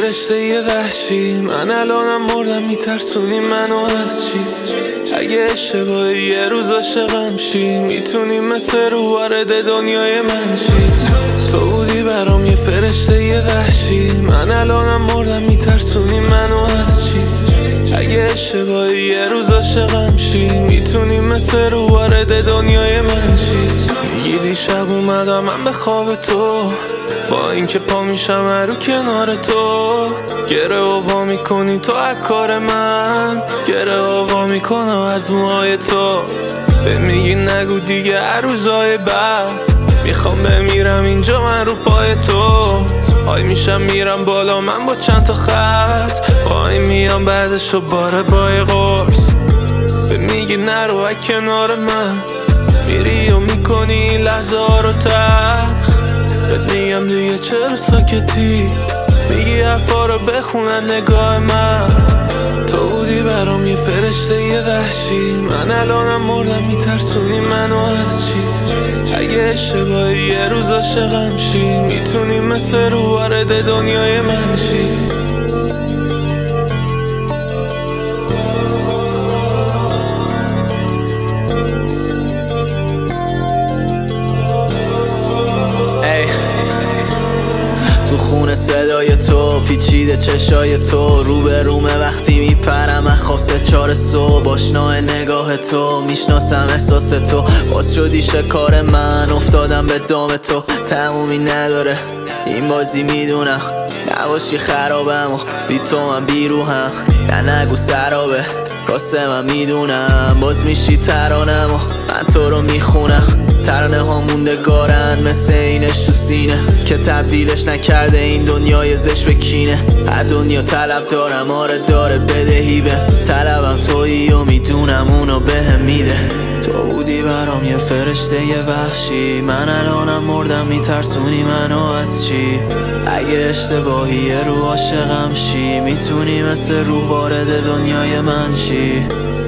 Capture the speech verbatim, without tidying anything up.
فرشته یه وحشی، من الانم مردم میترسونی منو از چی؟ اگه اشتباهی یه روز عاشقم شی، میتونی مثل رو وارد دنیای من شی. تو بودی برام یه فرشته یه وحشی، من الانم مردم میترسونی منو از چی؟ اگه اشتباهی یه روز عاشقم شی، میتونی مثل رو وارد دنیای من شی. میگی دیشب اومدم من به خواب تو، با اینکه پا میشم رو کنار تو. گره آوا میکنی تو از کار من، گره آوا میکنم از موهای تو. به میگی نگو دیگه هر روزای بعد، میخوام بمیرم اینجا من رو پای تو. های میشم میرم بالا من با چند تا خط، پای میام بعدشو باره بای قرص. به میگی نرو از کنار من، میری و میکنی لحظه ها رو تلخ. بهت میگم دیگه چرا ساکتی، میگی حرفا رو بخونن نگاه من. تو بودی برام یه فرشته یه وحشی، من الانم مردم میترسونی منو از چی؟ اگه اشتباهی یه روز عاشقم شی، میتونی مثل رو وارد دنیای من شی. تو خونه صدای تو، پیچیده چشای تو، رو به رومه وقتی میپرم از خواب سه چار صبح. آشنای نگاه تو، میشناسم احساس تو، باز شدی شکار من، افتادم به دام تو. تمومی نداره این بازی میدونم، نباشی خرابم و بی تو من بیروهم. نه نگو سرابه واسه من میدونم، باز میشی ترانم و من تو رو میخونم. ترانه ها موندگارن مثل اینش تو سینه، که تبدیلش نکرده این دنیای زش به کینه. از دنیا طلب دارم، آره داره بدهی به طلبم تویی و میدونم اونو بهم میده. تو بودی برام یه فرشته یه وحشی، من الانم مردم میترسونی منو از چی؟ اگه اشتباهی یه رو عاشقم شی، میتونی مثل رو وارد دنیای من شی.